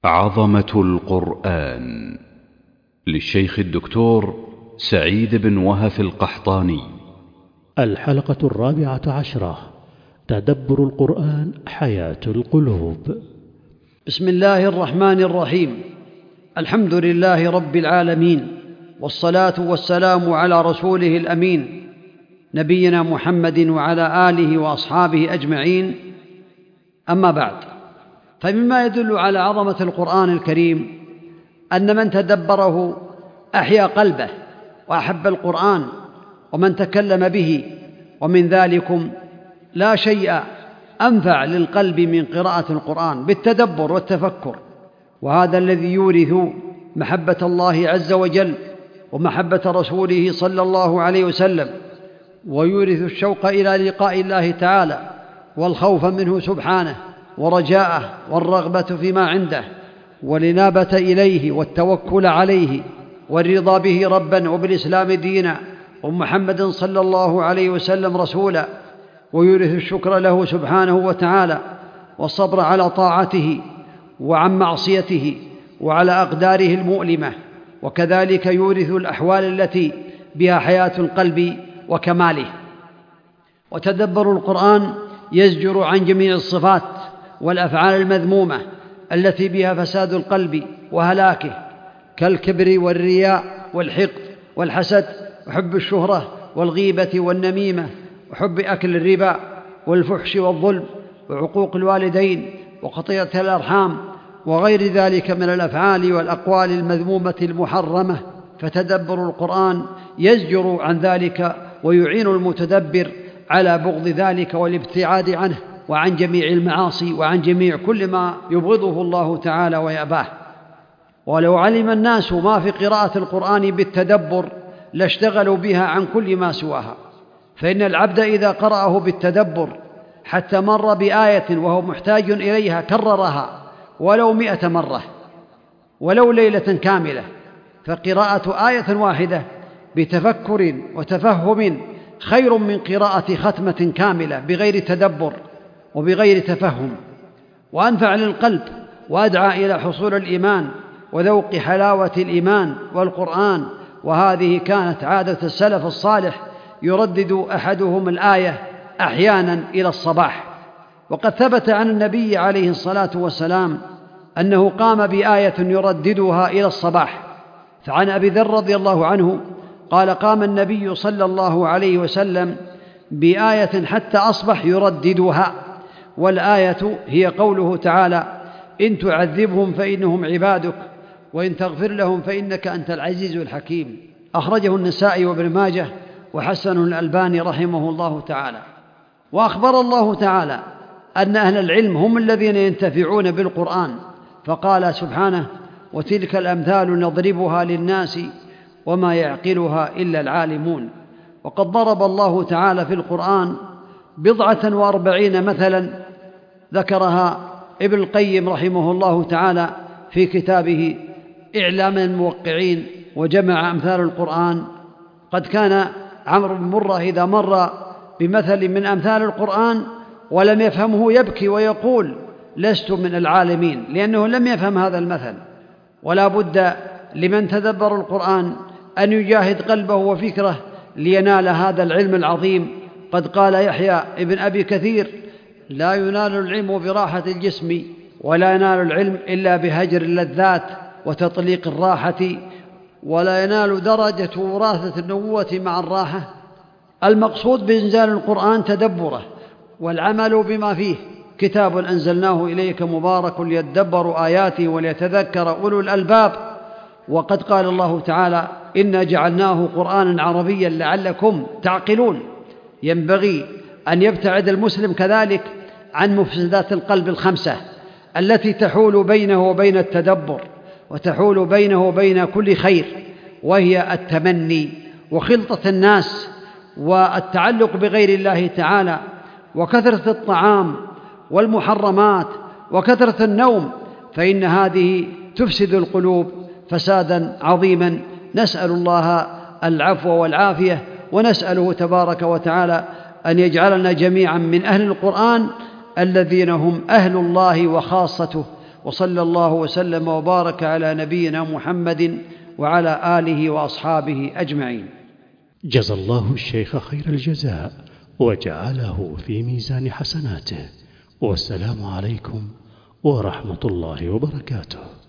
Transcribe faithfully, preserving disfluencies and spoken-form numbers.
عظمة القرآن للشيخ الدكتور سعيد بن وهف القحطاني. الحلقة الرابعة عشرة: تدبر القرآن حياة القلوب. بسم الله الرحمن الرحيم. الحمد لله رب العالمين، والصلاة والسلام على رسوله الأمين نبينا محمد وعلى آله وأصحابه أجمعين. أما بعد، فمما يدل على عظمة القرآن الكريم أن من تدبره أحيا قلبه وأحب القرآن ومن تكلم به، ومن ذلكم لا شيء أنفع للقلب من قراءة القرآن بالتدبر والتفكر، وهذا الذي يورث محبة الله عز وجل ومحبة رسوله صلى الله عليه وسلم، ويورث الشوق إلى لقاء الله تعالى والخوف منه سبحانه ورجاءه والرغبة فيما عنده والإنابة إليه والتوكل عليه والرضا به ربا وبالإسلام دينا ومحمد صلى الله عليه وسلم رسولا، ويورث الشكر له سبحانه وتعالى والصبر على طاعته وعن معصيته وعلى أقداره المؤلمة، وكذلك يورث الأحوال التي بها حياة القلب وكماله. وتدبر القرآن يزجر عن جميع الصفات والأفعال المذمومة التي بها فساد القلب وهلاكه، كالكبر والرياء والحقد والحسد وحب الشهرة والغيبة والنميمة وحب أكل الربا والفحش والظلم وعقوق الوالدين وقطيعة الأرحام وغير ذلك من الأفعال والأقوال المذمومة المحرمة. فتدبر القرآن يزجر عن ذلك ويعين المتدبر على بغض ذلك والابتعاد عنه وعن جميع المعاصي وعن جميع كل ما يبغضه الله تعالى ويأباه. ولو علم الناس ما في قراءة القرآن بالتدبر لاشتغلوا بها عن كل ما سواها، فإن العبد إذا قرأه بالتدبر حتى مر بآية وهو محتاج إليها كررها ولو مئة مرة ولو ليلة كاملة. فقراءة آية واحدة بتفكر وتفهم خير من قراءة ختمة كاملة بغير تدبر وبغير تفهم، وأنفع للقلب وأدعى إلى حصول الإيمان وذوق حلاوة الإيمان والقرآن. وهذه كانت عادة السلف الصالح، يردد أحدهم الآية أحيانا إلى الصباح. وقد ثبت عن النبي عليه الصلاة والسلام أنه قام بآية يرددها إلى الصباح. فعن أبي ذر رضي الله عنه قال: قام النبي صلى الله عليه وسلم بآية حتى أصبح يرددها، والآية هي قوله تعالى: إن تعذبهم فإنهم عبادك وإن تغفر لهم فإنك أنت العزيز الحكيم. أخرجه النسائي وابن ماجه وحسنه الألباني رحمه الله تعالى. وأخبر الله تعالى أن أهل العلم هم الذين ينتفعون بالقرآن، فقال سبحانه: وتلك الأمثال نضربها للناس وما يعقلها إلا العالمون. وقد ضرب الله تعالى في القرآن بضعة وأربعين مثلا ذكرها ابن القيم رحمه الله تعالى في كتابه إعلام الموقعين، وجمع أمثال القرآن. قد كان عمرو بن مرة إذا مر بمثل من أمثال القرآن ولم يفهمه يبكي ويقول: لست من العالمين، لأنه لم يفهم هذا المثل. ولا بد لمن تدبر القرآن أن يجاهد قلبه وفكره لينال هذا العلم العظيم. قد قال يحيى ابن أبي كثير: لا ينال العلم براحة الجسم، ولا ينال العلم إلا بهجر اللذات وتطليق الراحة، ولا ينال درجة وراثة النبوة مع الراحة. المقصود بإنزال القرآن تدبره والعمل بما فيه. كتاب أنزلناه إليك مبارك ليدبروا آياته وليتذكر أولو الألباب. وقد قال الله تعالى: إنا جعلناه قرآنا عربيا لعلكم تعقلون. ينبغي أن يبتعد المسلم كذلك عن مفسدات القلب الخمسة التي تحول بينه وبين التدبر وتحول بينه وبين كل خير، وهي التمني وخلطة الناس والتعلق بغير الله تعالى وكثرة الطعام والمحرمات وكثرة النوم، فإن هذه تفسد القلوب فسادا عظيما. نسأل الله العفو والعافية، ونسأله تبارك وتعالى أن يجعلنا جميعا من أهل القرآن الذين هم أهل الله وخاصته، وصلى الله وسلم وبارك على نبينا محمد وعلى آله وأصحابه أجمعين. جزى الله الشيخ خير الجزاء وجعله في ميزان حسناته، والسلام عليكم ورحمة الله وبركاته.